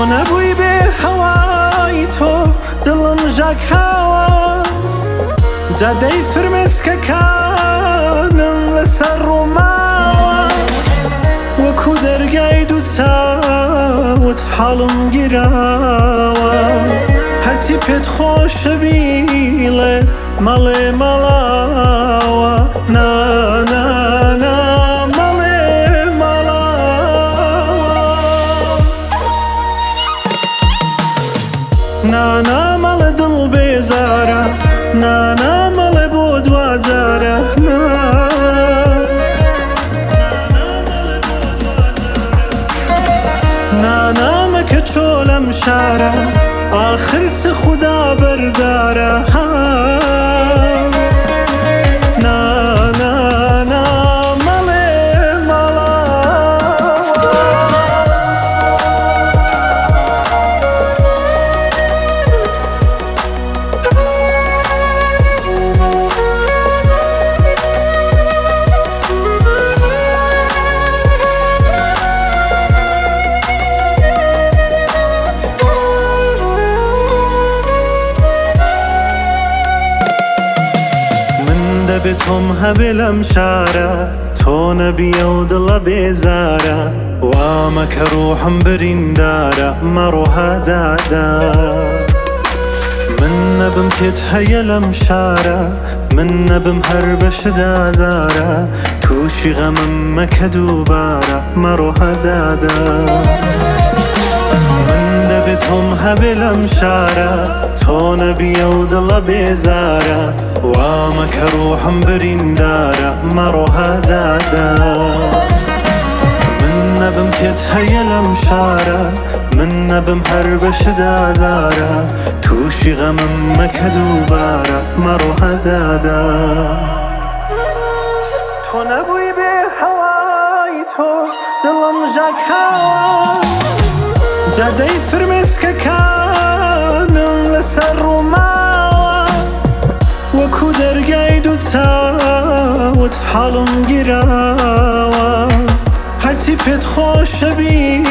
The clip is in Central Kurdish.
تۆ نەبووی بێ هەوای تۆ دڵم ژاکاوە جادەی فرمێسکەکانم لەسەر ڕووماوە وەکو دەرگای دوو چاوت حاڵم گیراوە هەرچی پێت خۆشە بیڵێ مەڵێ مەڵاوە نا نا نا مەڵێ مەڵاوە نا نا مەڵێ دڵ بێزارە نا نا مەڵێ بۆ دوجارە نا مەکە چۆ لەم شارە آخر س خدا بەردارە نا نا نا مەڵێ مەڵاوە دەبێت تۆم هەبێ لەم شارە تۆ نەبیە و دڵە بێزارە وامەکە ڕوحم بریندارە مەڕۆها دادا من نەبم کێت هەیە لەم شارە من نەبم هەر بەشت ئازارە تووشی غەمم مەکە دووبارە مەڕۆها دادا دەبێت تۆم هەبێ لەم شارە تۆ نەبیە و دڵە بێزارە وامەکە ڕوحم بریندارە مەڕۆها دادا من نەبم کێت هەیە لەم شارە من نەبم هەر بەشت ئازارە تووشی غەمم مەکە دووبارە مەڕۆها دادا تۆ نەبووی بێ هەوای تۆ دڵم ژاکاوە جادەی فرمێسکەکانم لەسەر ڕووماوە وەکو دەرگای دوو چاوت حاڵم گیراوە هەرچی پێت خۆشە بی